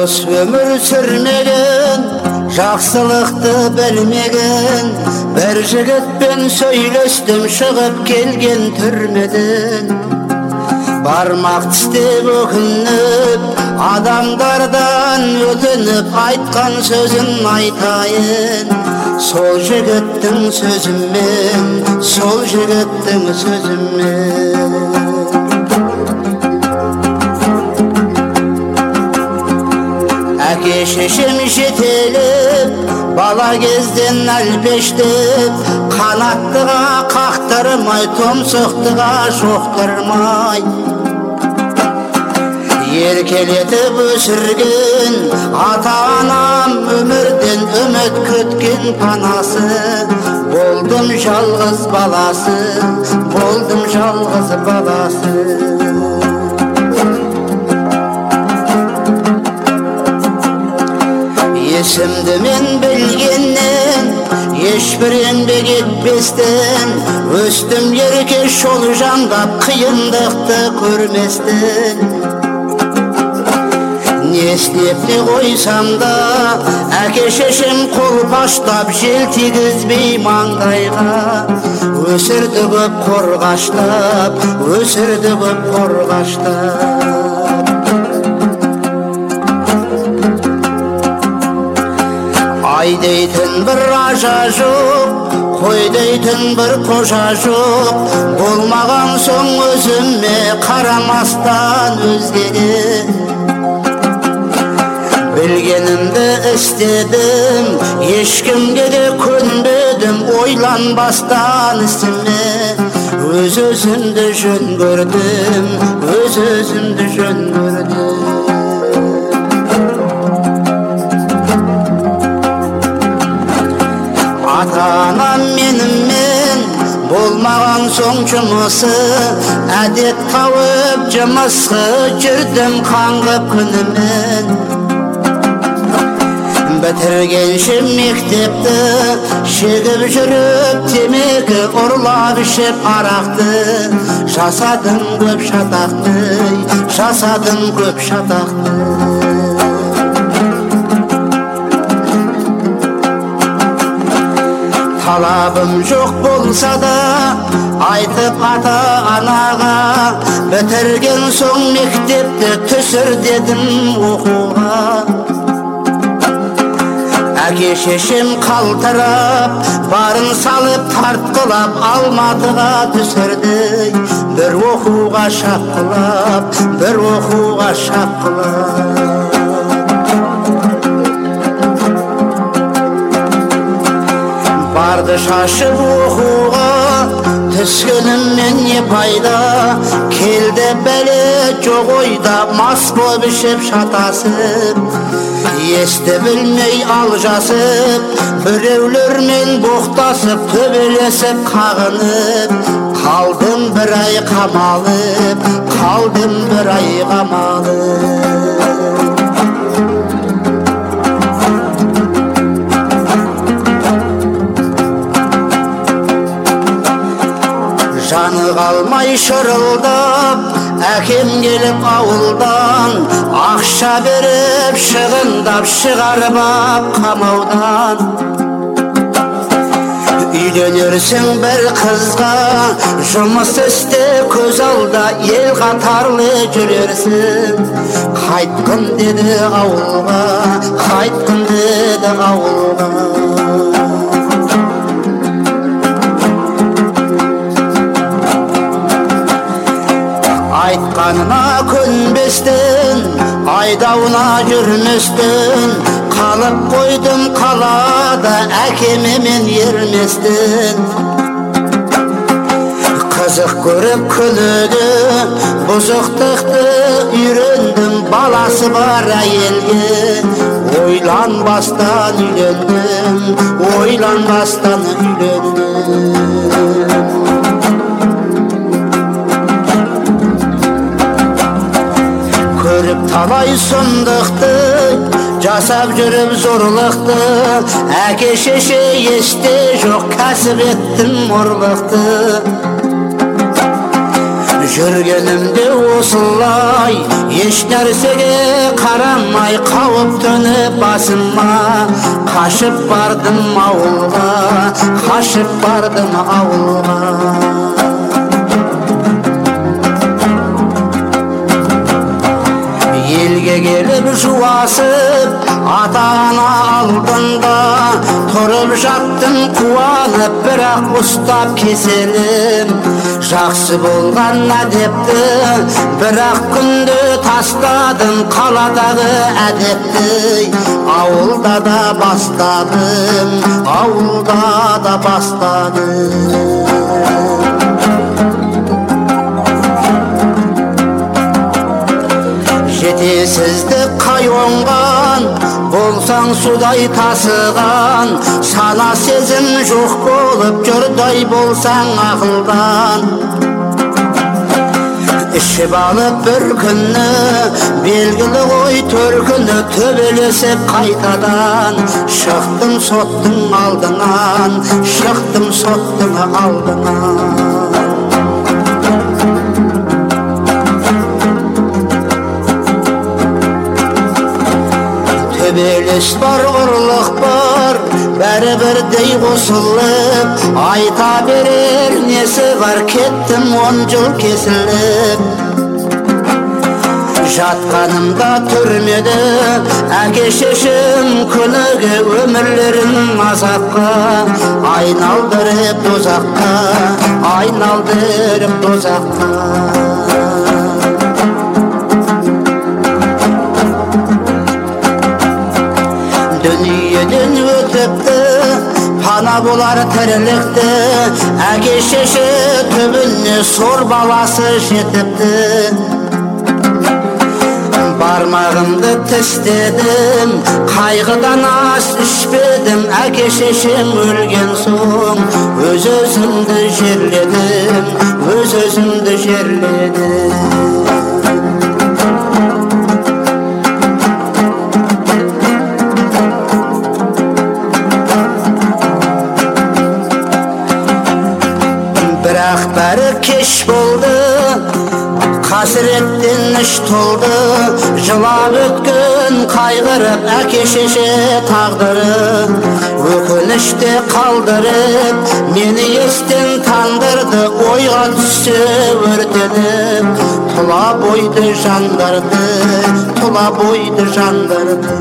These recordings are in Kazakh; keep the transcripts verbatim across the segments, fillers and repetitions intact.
Дұрыс өмір сүрмеген, жақсылықты білмеген, бір жігітпен сөйлестім шығып келген түрмеден. Бармақ тістеп өкініп, адамдардан өтініп, айтқан сөзін айтайын. Сол жігіттің сөзімен, сол жігіттің сөзімен. Әке шешем жетелеп, бала кезден әлпештеп, қанаттыға қақтырмай, тұмсықтыға шоқтырмай. Еркелетіп өсірген ата-анам, өмірден үміт күткен панасы. Болдым жалғыз баласы, болдым жалғыз баласы. Есімді мен білгеннен, ешбір еңбек етпестен, өстім еркеш жол жандап, қиындықты көрместен. Не істеп не қойсам да, әке шешем қолпаштап, жел тигізбей маңдайға. Өсірді көп қорғаштап, өсірді көп қорғаштап. Ай дейтін бір ажа жоқ, қой дейтін бір қожа жоқ. Болмаған соң өзіме қарамастан өзгеге. Білгенімді істедім, ешкімге де көнбедім, ойланбастан ісіме. Өз өзімді жөн көрдім, өз өзімді жөн көрдім. Ата-анам менімен болмаған соң жұмысы, әдет тауып жұмысқа жүрдім қаңғып күнімен. Бітіргенше мектепті, шегіп жүріп темекі, ұрлап ішіп арақты. Жасадым көп шатақты, жасадым көп шатақты. Талабым жоқ болса да, айтып ата-анаға, бітірген соң мектепті түсір дедім оқуға. Әке шешем қалтырап, барын салып тартқылап, Алматыға түсірді. Бір оқуға шапқылап, бір оқуға шапқылап. Барды шашып оқуға, түскенімнен не пайда. Келді бәле жоқ ойда, мас боп ішіп шатасып. Есті білмей алжасып, біреулермен боқтасып, төбелесіп қағынып. Қалдым бір ай қамалып, қалдым бір ай қамалып. Жаны қалмай шырылдап, әкем келіп ауылдан, ақша беріп шығындап, шығарып ап қамаудан. Үйленерсің бір қызға, жұмыс істе көз алда, ел қатарлы жүрерсің. Қайтқын деді ауылға, қайтқын деді ауылға. Айтқанына көнбестен, айдауына жүрместен, қалып қойдым қалада, әкеме мен ерместен. Қызық көріп күлуді, бұзықтықты үйрендім, баласы бар әйелге. Ойланбастан үйлендім, ойланбастан үйлендім. Көріп талай сұмдықты, жасап жүріп зорлықты. Әке шеше есте жоқ, кәсіп еттім ұрлықты. Жүргенімде осылай, еш нәрсеге қарамай, қоймай қауіп төніп басыма, қашып бардым ауылға, қашып бардым ауылға. Елге келіп жуасып, ата-ана алдында тұрып жаттым қуанып, бірақ ұстап кеселім. Жақсы болған әдепті, бірақ күнді тастадым, қаладағы әдепті ауылда да бастадым, ауылда да бастадым. Жетесізді қай оңған, болсаң судай тасыған, сана сезім жоқ болып жұрдай болсаң ақылдан. Ішіп алып бір күні, белгілі ғой төркіні, төбелесіп қайтадан. Шықтым соттың алдынан, шықтым соттың алдынан. Төбелес бар, ұрлық бар, бәрі бірдей қосылып, айта берер несі бар, кеттім он жыл кесіліп. Жатқанымда түрмеді, әке шешем күніге өмірлерін азапқа, айналдырып дозаққа, айналдырып дозаққа. Дүниеден өтіпті, пана болар тірілікті, әке шеше түбіне сор баласы жетіпті. Бармағымды тістедім, қайғыдан ас ішпедім, әке шешем өлген соң өз-өзімді жерледім, өз-өзімді жерледім. Бірақ бәрі кеш болды, қасіреттен іш толды, жылап өткен қайғырып әке шеше тағдыры. Өкініште қалдырып, мені естен тандырды, ойға түссе өртеніп, тұла бойды жандарды, тұла бойды жандарды.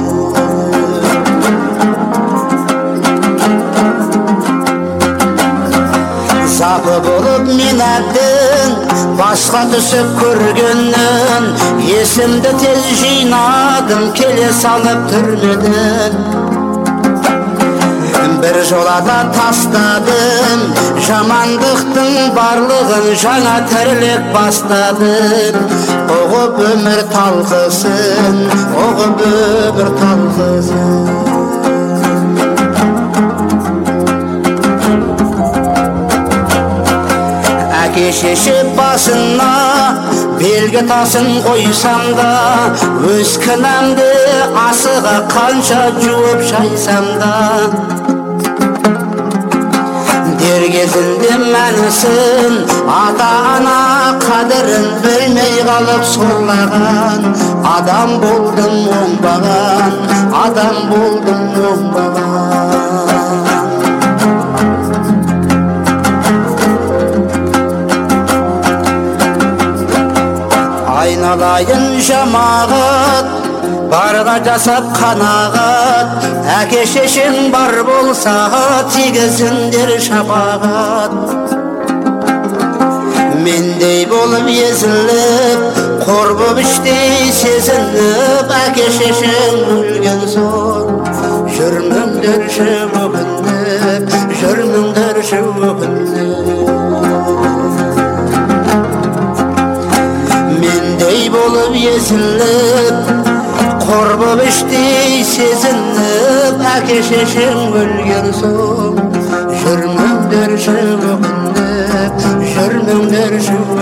Запы болып мен әбден басқа түсіп көргеннен, есімді тез жинадым, келе салып түрмеден. Бір жолада тастадым, жамандықтың барлығын, жаңа тірлік бастадым. Оғып өмір талқысын, оғып өмір талқысын. Әке шеше басына белгі тасын қойсам да, өз кінәмді асыға қанша жуып шайсам да. Дер кезінде мәнісін, ата-ана қадірін білмей қалып сорлаған, адам болдым оңбаған, адам болдым оңбаған. Айналайын жамағат, барға жасап қанағат, әке шешең бар болса тигізіңдер шапағат. Мендей болып езіліп, қор боп іштей сезініп, әке шешең өлген соң жүрміңдерші өкініп, жүрміңдерші өкініп. Мендей болып езіліп, қор боп іштей сезініп, әке шешең өлген соң жүрміңдерші өкініп, жүрміңдерші